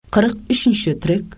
43-ші трек.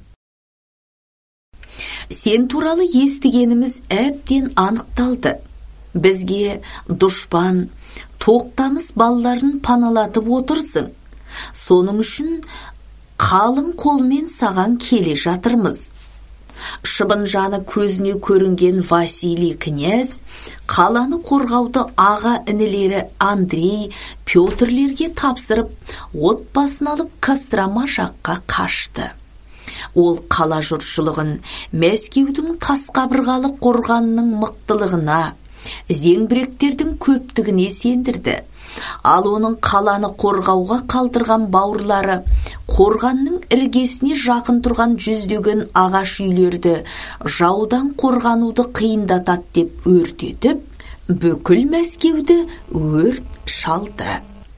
Сен туралы естігеніміз әбден анықталды. Бізге дұшпан, тоқтамыс балаларын паналатып отырсың. Соның үшін қалың қолмен саған келе жатырмыз. Шыбын жаны көзіне көрінген Василий князь қаланы қорғауды аға інілері Андрей, Петрлерге тапсырып, отбасын алып Кострома жаққа қашты. Ол қала жұртшылығын Мәскеудің тас қабырғалы қорғанының мықтылығына, зеңбіректердің көптігіне сендірді. Ал оның қаланы қорғауға қалдырған бауырлары қорғанның іргесіне жақын тұрған жүздеген ағаш үйлерді жаудан қорғануды қиындатады деп өртетіп, бүкіл Мәскеуді өрт шалды.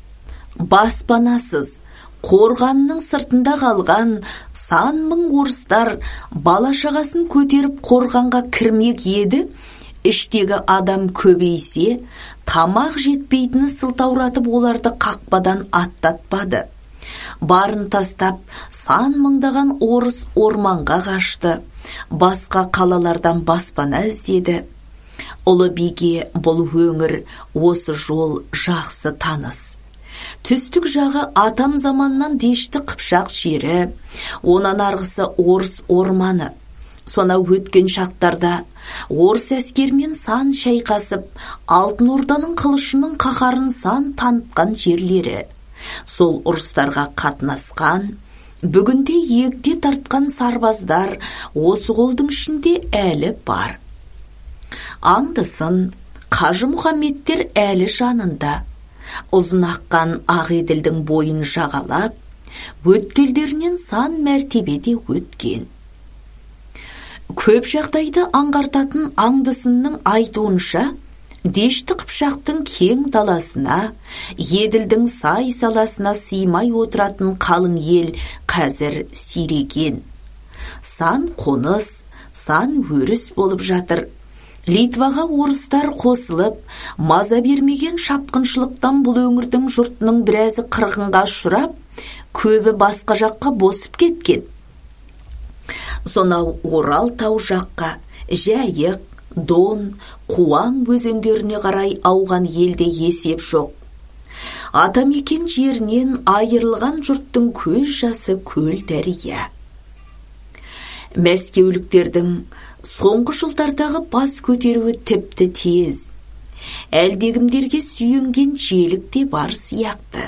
Баспанасыз, қорғанның сыртында қалған сан мың орыстар бала-шағасын көтеріп қорғанға кірмек еді, іштегі адам көбейсе, тамақ жетпейтіні сылтауратып оларды қақпадан аттатпады. Барын тастап, сан мыңдаған орыс орманға қашты, басқа қалалардан баспана іздеді. Ұлы биге бұл өңір, осы жол жақсы таныс. Түстік жағы атам заманнан Дешті Қыпшақ жері, онан арғысы орыс орманы. Сонау өткен шақтарда орыс әскермен сан шайқасып, Алтын Орданың қылышының қаһарын сан танытқан жерлері. Сол ұрыстарға қатынасқан, бүгінде егде тартқан сарбаздар осы қолдың ішінде әлі бар. Аңдысын, Қажы Мұхаммедтер әлі жанында. Ұзын аққан Ақеділдің бойын жағалап, өткелдерінен сан мәртебеде өткен. Көп жағдайды аңғартатын аңдысынның айтуынша, Дешті Қыпшақтың кең даласына, Еділдің сай саласына сыймай отыратын қалың ел қазір сиреген. Сан қоныс, сан өріс болып жатыр. Литваға орыстар қосылып, маза бермеген шапқыншылықтан бұл өңірдің жұртының біразы қырғынға ұшырап, көбі басқа жаққа босып кеткен. Сонау Орал тау жаққа, Жайық, Дон, Қуаң өзендеріне қарай ауған елде есеп жоқ. Атамекен жерінен айырылған жұрттың көз жасы көл дәрия. Мәскеуліктердің соңғы жылдардағы бас көтеруі тіпті тез. Әлдегімдерге сүйенген желік те бар сияқты.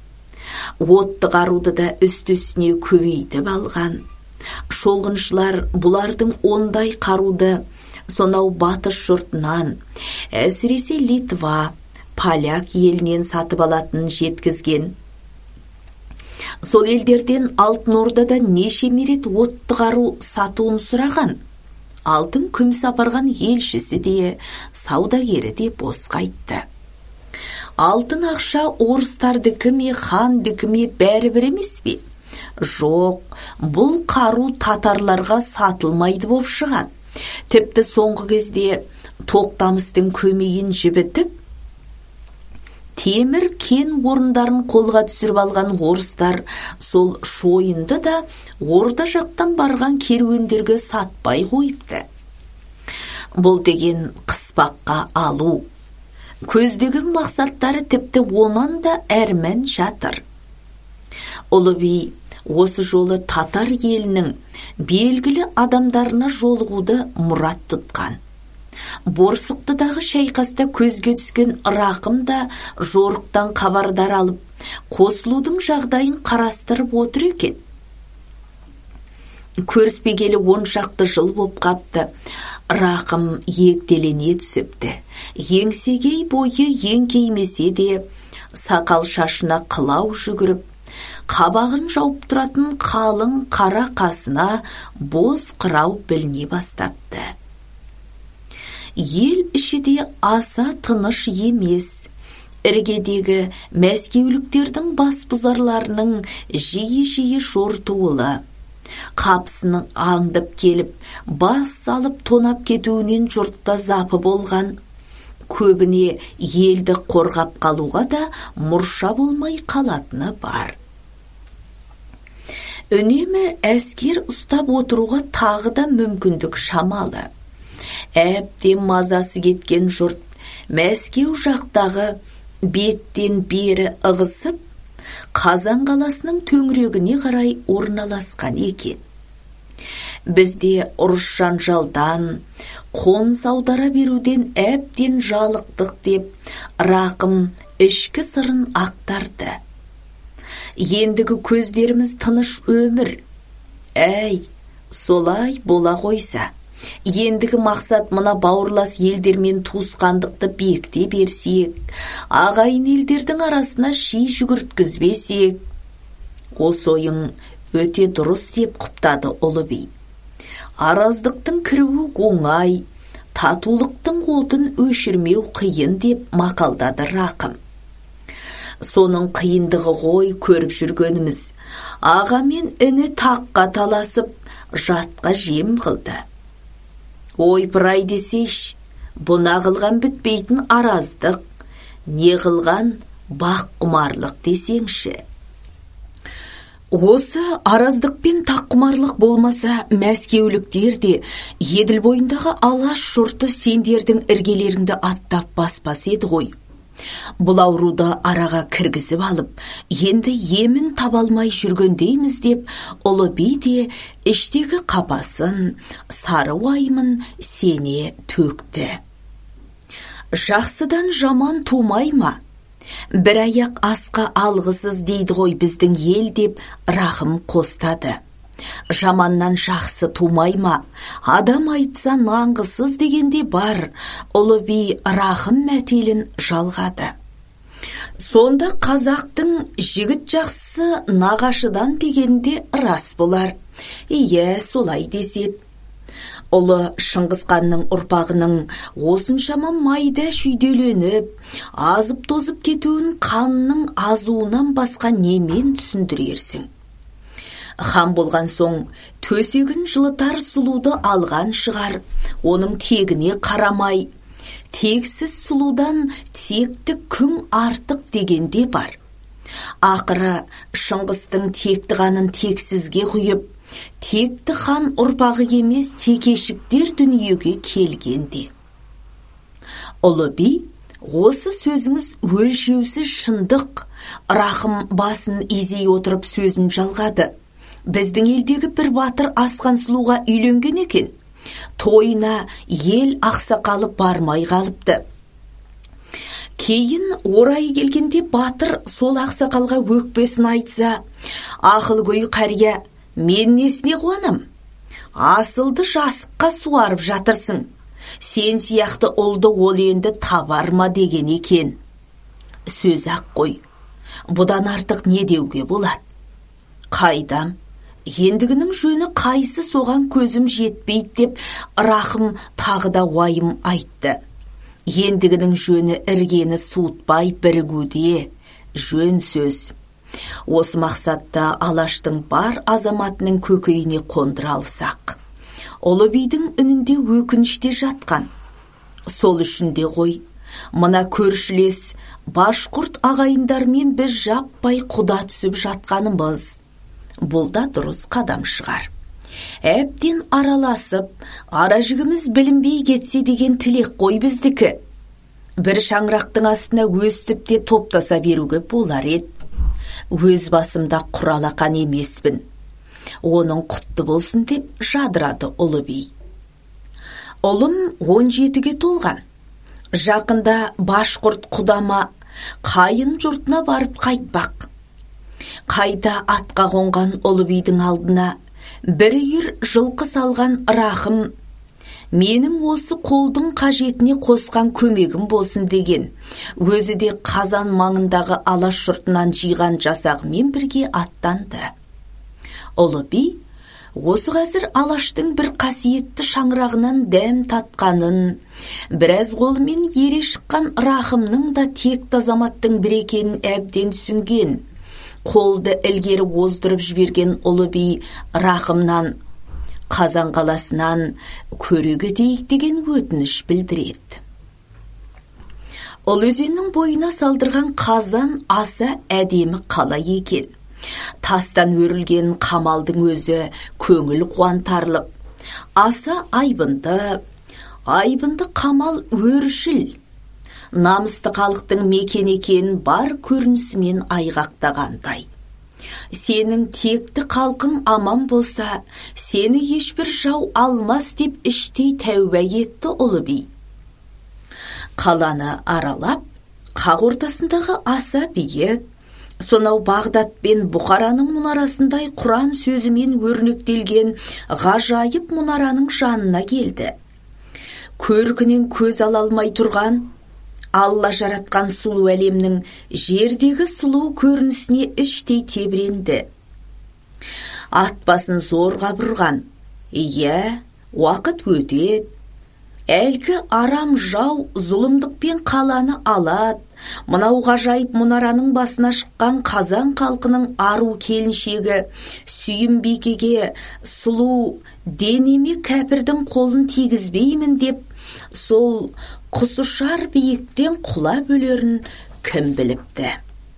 Отты қаруды да үсті-үстіне көбейтіп алған. Шолғыншылар бұлардың ондай қаруды сонау батыс жұртынан, әсіресе Литва, Поляк елінен сатып алатын жеткізген. Сол елдерден Алтын Ордада неше мерет отты қару сатуын сұраған. Алтын күміс апарған елшісі де, саудагері де бос қайтты. Алтын ақша орыстардікі ме, хандікі ме бәрі бір емес пе? Жоқ, бұл қару татарларға сатылмайды боп шығады. Тіпті соңғы кезде тоқтамыстың көмейін жібітіп, темір кен орындарын қолға түсіріп алған орыстар сол шойынды да орда жақтан барған керуендерге сатпай қойыпты. Бұл деген қыспаққа алу. Көздеген мақсаттары тіпті онан да әрмән жатыр. Ұлы би осы жолы татар елінің белгілі адамдарына жолығуды мұрат тұтқан. Борсықтыдағы шайқаста көзге түскен Рақым да жорықтан хабардар алып, қосылудың жағдайын қарастырып отыр екен. Көріспегелі 10 шақты жыл боп қапты. Рақым ектелене түсіпті. Еңсегей бойы еңкеймесе де, сақал шашына қылау жүгіріп, қабағын жауып тұратын қалың қара қасына боз қырау біліне бастапты. Ел іші де аса тыныш емес. Іргедегі мәскеуліктердің бас бұзарларының жиі-жиі жортуылы, қапсының аңдып келіп, бас салып тонап кетуінен жұртта запы болған. Көбіне елді қорғап қалуға да мұрша болмай қалатыны бар. Үнемі әскер ұстап отыруға тағы да мүмкіндік шамалы. Әбден мазасы кеткен жұрт Мәскеу жақтағы беттен бері ығысып, Қазан қаласының төңірегіне қарай орналасқан екен. Бізде ұрыс жанжалдан, қоныс аудара беруден әбден жалықтық деп, Рақым ішкі сырын ақтарды. Ендігі көздеріміз тыныш өмір. Әй, солай бола қойса. Ендігі мақсат мына бауырлас елдермен туысқандықты бекіте берсек, ағайын елдердің арасына ши жүгірткізбесек. Осы ойың өте дұрыс деп құптады Ұлы би. Араздықтың кіруі оңай, татулықтың отын өшірмеу қиын деп мақалдады Рақым. Соның қиындығы ғой көріп жүргеніміз. Аға мен іні таққа таласып, жатқа жем қылды. Ойпырай десейш, бұна қылған бітпейтін араздық, не қылған бақ құмарлық десеңші. Осы араздық пен таққұмарлық болмаса, мәскеуліктер де Еділ бойындағы алаш жұрты сендердің іргелеріңді аттап баспас еді ғой. Бұл ауруды араға кіргізіп алып, енді емін табалмай жүргендейміз деп, Ұлы би де іштегі қапасын, сары уайымын сене төкті. Жақсыдан жаман тумай ма? Бір аяқ асқа алғысыз дейді ғой біздің ел деп Рақым қостады. Жаманнан жақсы тумай ма? Адам айтса нанғысыз дегенде бар. Ұлы би Рақым мәтелін жалғады. Сонда қазақтың жігіт жақсы нағашыдан дегенде рас болар. Ие, солай деседі. Ұлы Шыңғысханның ұрпағының осыншама майда шүйделеніп, азып тозып кетуін қанның азуынан басқа немен түсіндірерсің? Хан болған соң төсегін жылытар сұлуды алған шығар, оның тегіне қарамай, тексіз сұлудан текті күң артық дегенде бар. Ақыры Шыңғыстың текті қанын тексізге құйып, текті хан ұрпағы емес текешіктер дүниеге келгенде. Ұлы би, осы сөзіңіз өлшеусіз шындық. Рақым басын изей отырып сөзін жалғады. Біздің елдегі бір батыр асқан сұлуға үйленген екен. Тойына ел ақсақалы бармай қалыпты. Кейін орайы келгенде батыр сол ақсақалға өкпесін айтса, ақылгөй қария, мен несіне қуанам? Асылды жасыққа суарып жатырсың. Сен сияқты ұлды ол енді табар ма деген екен. Сөз ақ қой. Бұдан артық не деуге болады? Қайдам? Ендігінің жөні қайсы соған көзім жетпейді деп Рақым тағы да уайым айтты. Ендігінің жөні іргені суытпай бірігуде, жөн сөз. Осы мақсатта алаштың бар азаматының көкейіне қондыра алсақ. Ұлы бидің үнінде өкініште жатқан. Сол үшінде ғой, мына көршілес башқұрт ағайындармен біз жаппай құда түсіп жатқанымыз. Бұл да дұрыс қадам шығар. Әбден араласып, аражігіміз білінбей кетсе деген тілек қой біздікі. Бір шаңырақтың астына өстіп те топтаса беруге болар еді. Өз басымда құралақан емеспін. Оның құтты болсын деп жадырады Ұлы би. Ұлым 17-ге толған. Жақында башқұрт құдама қайын жұртына барып қайтпақ. Қайта атқа қонған Ұлы бидің алдына бір үйір жылқы салған Рақым, менің осы қолдың қажетіне қосқан көмегім болсын деген, өзі де Қазан маңындағы алаш жұртынан жиған жасағымен бірге аттанды. Ұлы би осы қазір алаштың бір қасиетті шаңырағынан дәм татқанын, біраз қолымен ере шыққан Рақымның да текті азаматтың бір екенін әбден түсінген. Қолды ілгері оздырып жіберген Ұлы би Рақымнан Қазан қаласынан көреге дейік деген өтініш білдіреді. Ол өзеннің бойына салдырған Қазан аса әдемі қала екен. Тастан өрілген қамалдың өзі көңіл қуантарлық. Аса айбынды қамал өршіл. Намысты халықтың мекен екенін бар көрінісімен айғақтағандай. Сенің текті халқың аман болса, сені ешбір жау алмас деп іштей тәуба етті ұлы би. Қаланы аралап, қақ ортасындағы аса биік, сонау Бағдат пен Бұхараның мұнарасындай Құран сөзімен өрнектелген ғажайып мұнараның жанына келді. Көркінен көз ала алмай тұрған, Алла жаратқан сұлу әлемнің жердегі сұлу көрінісіне іштей тебіренді. Ат басын зорға бұрған, уақыт өтеді. Әлгі арам жау зұлымдықпен қаланы алады. Мынау ғажайып мұнараның басына шыққан Қазан халқының ару келіншегі Сүйімбикеге сұлу денеме кәпірдің қолын тигізбеймін деп, сол құсышар биіктен құлап өлерін кім біліпті.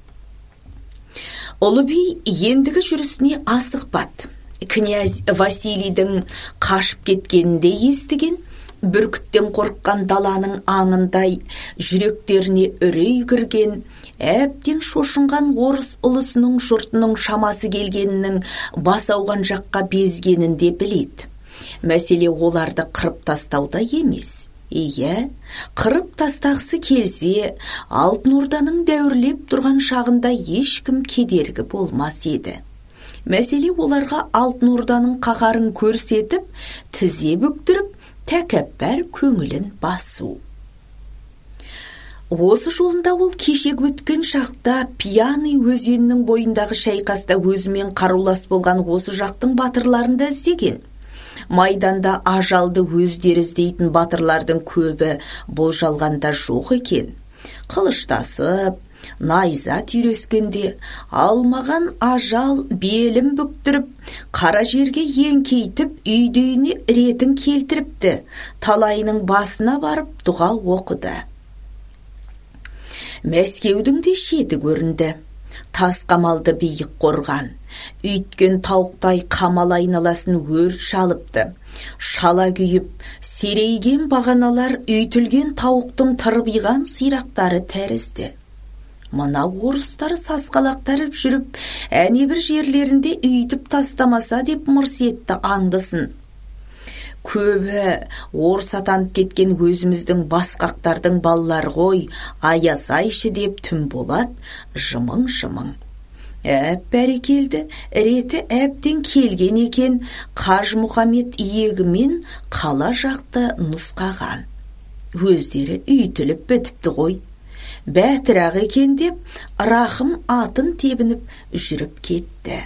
Ұлы би ендігі жүрісіне асықпады. Князь Василийдің қашып кеткенінде естіген, бүркіттен қорыққан даланың аңындай жүректеріне үрей кірген, әбден шошынған орыс ұлысының жұртының шамасы келгенінің бас ауған жаққа безгенін де біледі. Мәселе оларды қырып тастауда емес. Қырып тастағысы келсе, Алтын Орданың дәуірлеп тұрған шағында ешкім кедергі болмас еді. Мәселе оларға Алтын Орданың қағарын көрсетіп, тізе бүктіріп, тәкәппар көңілін басу. Осы жолында ол кешегі өткен шақта Пияный өзенінің бойындағы шайқаста өзімен қарулас болған осы жақтың батырларын да іздеген. Майданда ажалды өздері іздейтін батырлардың көбі болжалғанда жоқ екен. Қылыштасып, найза түйрескенде алмаған ажал белім бүктіріп, қара жерге еңкейтіп, үйдейіне ретін келтіріпті. Талайының басына барып дұға оқыды. Мәскеудің де шеті көрінді. Тас қамалды биік қорған. Үйткен тауықтай қамал айналасын өр шалыпты. Шала күйіп, серейген бағаналар үйтілген тауықтың тырбиған сирақтары тәрізді. Мына орыстар сасқалақтарып жүріп, әне бір жерлерінде үйтіп тастамаса деп мырс етті аңдысын. Көбі орыс атанып кеткен өзіміздің басқақтардың балалар ғой, аясайшы деп түн болады, жымың-жымың. Бәрекелді, реті әбден келген екен, Қаж Мұхамед иегімен қала жақты нұсқаған. Өздері үйтіліп бітіпті ғой. Бәтірақ екен деп, Рахым атын тебініп жүріп кетті.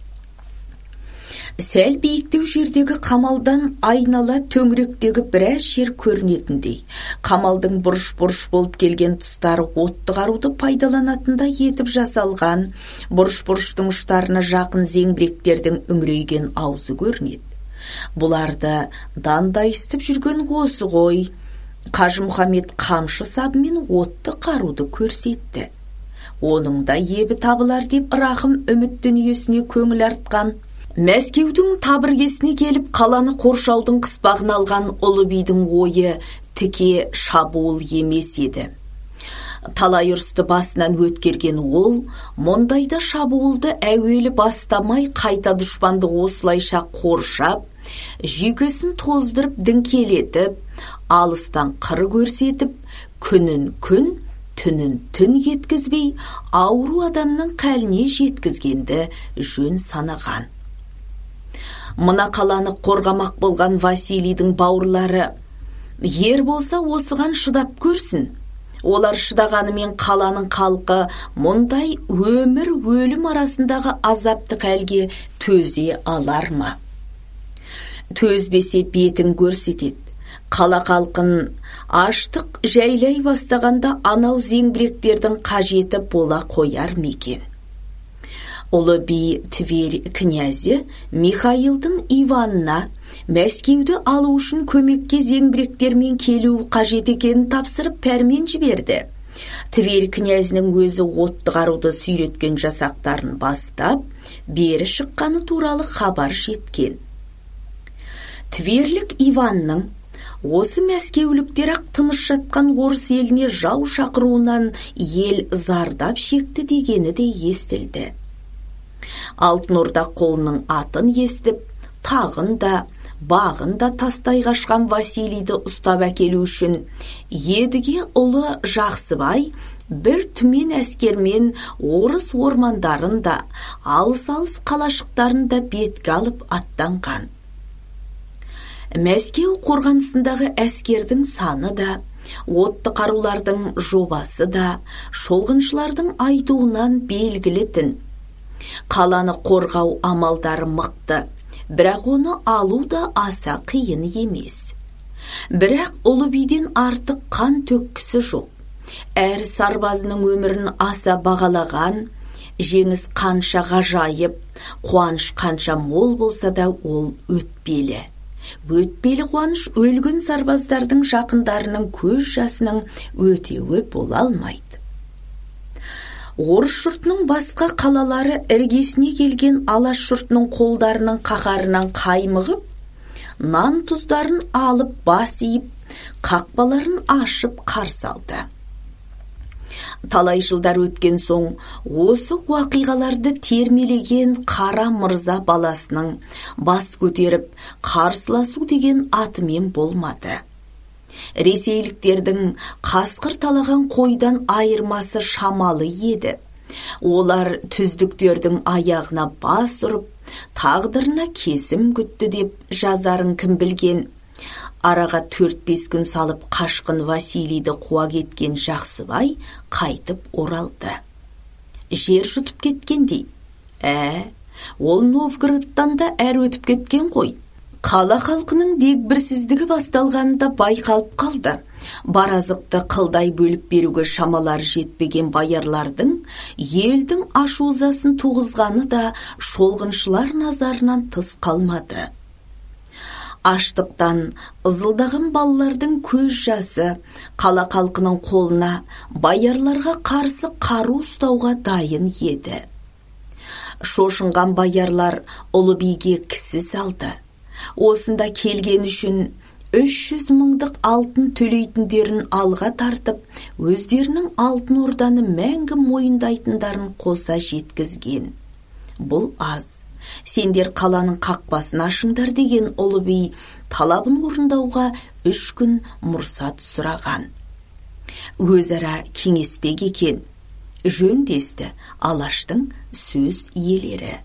Сәл биіктеу жердегі қамалдан айнала төңіректегі біраз жер көрінетіндей. Қамалдың бұрыш-бұрыш болып келген тұстары отты қаруды пайдаланатындай етіп жасалған, бұрыш-бұрыштың ұштарына жақын зеңбіректердің үңірейген аузы көрінеді. Бұларды дандайыстып жүрген осы ғой. Қажы Мұхамед қамшы сабымен отты қаруды көрсетті. Оның да ебі табылар деп Рахым үміт дүниесіне көңіл артқан. Мәскеудің табіргесіне келіп қаланы қоршаудың қыспағын алған ұлы бидің ойы тіке шабуыл емес еді. Талай ұрысты басынан өткерген ол, мұндайда шабуылды әуелі бастамай қайта дұшпанды осылайша қоршап, жүйкесін тоздырып діңкелетіп, алыстан қыр көрсетіп, күнін күн, түнін түн еткізбей, ауру адамның қәліне жеткізгенді жөн санаған. Мына қаланы қорғамақ болған Василийдің бауырлары, ер болса осыған шыдап көрсін. Олар шыдағанымен қаланың халқы мұндай өмір өлім арасындағы азапты хәлге төзе алар ма? Төзбесе бетін көрсетеді. Қала халқын аштық жайлай бастағанда анау зеңбіректердің қажеті бола қояр мекен. Ұлы би Тверь князі Михаилдың Иванына Мәскеуді алу үшін көмекке зеңбіректермен келу қажет екенін тапсырып пәрмен жіберді. Тверь князінің өзі отты қаруды сүйреткен жасақтарын бастап, бері шыққаны туралы хабар жеткен. Тверлік Иванның осы мәскеуліктер-ақ тыныш жатқан орыс еліне жау шақыруынан ел зардап шекті дегені де естілді. Алтын Орда қолының атын естіп, тағын да, бағын да тастай қашқан Василийді ұстап әкелу үшін едіге ұлы Жақсыбай бір түмен әскермен орыс ормандарын да, алыс-алыс қалашықтарын да бетке алып аттанған. Мәскеу қорғанысындағы әскердің саны да, отты қарулардың жобасы да, шолғыншылардың айтуынан белгілі-тін. Қаланы қорғау амалдары мықты, бірақ оны алу да аса қиын емес. Бірақ ұлы биден артық қан төккісі жоқ. Әр сарбазының өмірін аса бағалаған, жеңіс қанша ғажайып, қуаныш қанша мол болса да ол өтпелі. Өтпелі қуаныш өлген сарбаздардың жақындарының көз жасының өтеуі бола алмайды. Орыс жұртының басқа қалалары іргесіне келген алаш жұртының қолдарының қаһарынан қаймығып, нан тұздарын алып бас иіп, қақпаларын ашып қарсы алды. Талай жылдар өткен соң, осы уақиғаларды термелеген Қара Мырза баласының бас көтеріп, қарсыласу деген атымен болмады. Ресейліктердің қасқыр талаған қойдан айырмасы шамалы еді. Олар түздіктердің аяғына бас ұрып, тағдырына кесім күтті деп жазарын кім білген. Араға 4-5 күн салып қашқын Василийді қуа кеткен Жақсыбай қайтып оралды. Жер жұтып кеткендей. Ол Новгородтан да әр өтіп кеткен қой. Қала халқының дегбірсіздігі басталғанда байқалып қалды. Баразықты қылдай бөліп беруге шамалар жетпеген баярлардың елдің ашу-ызасын туғызғаны да шолғыншылар назарынан тыс қалмады. Аштықтан ызылдаған балалардың көз жасы қала халқының қолына баярларға қарсы қару ұстауға дайын еді. Шошынған баярлар ұлы биге кісі салды. Осында келген үшін 300 мыңдық алтын төлейтіндерін алға тартып, өздерінің алтын орданы мәңгі мойындайтындарын қоса жеткізген. Бұл аз. Сендер қаланың қақпасын ашыңдар деген ұлы би талабын орындауға 3 күн мұрсат сұраған. Өзара кеңеспек екен. Жөн десті Алаштың сөз иелері.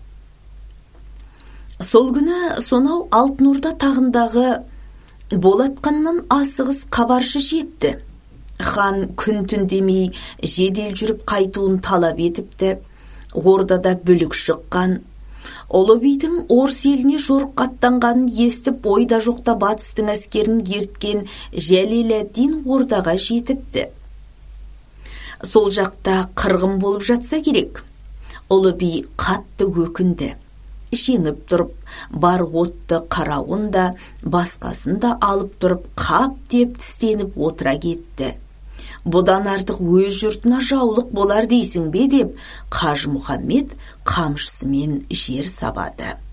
Сол күні сонау Алтын Орда тағындағы болатқаннан асығыс хабаршы жетті. Хан күн-түн демей жедел жүріп қайтуын талап етіпті. Ордада бүлік шыққан. Ұлы бидің орыс еліне жорыққа аттанғанын естіп, ойда жоқта батыстың әскерін ерткен Жәлел-ад-Дин ордаға жетіпті. Сол жақта қырғын болып жатса керек. Ұлы би қатты өкінді. Жеңіп тұрып, бар отты қарауын да, басқасын да алып тұрып, қап деп тістеніп отыра кетті. Бұдан артық өз жұртына жаулық болар дейсің бе деп, Қажы Мұхаммед қамшысымен жер сабады.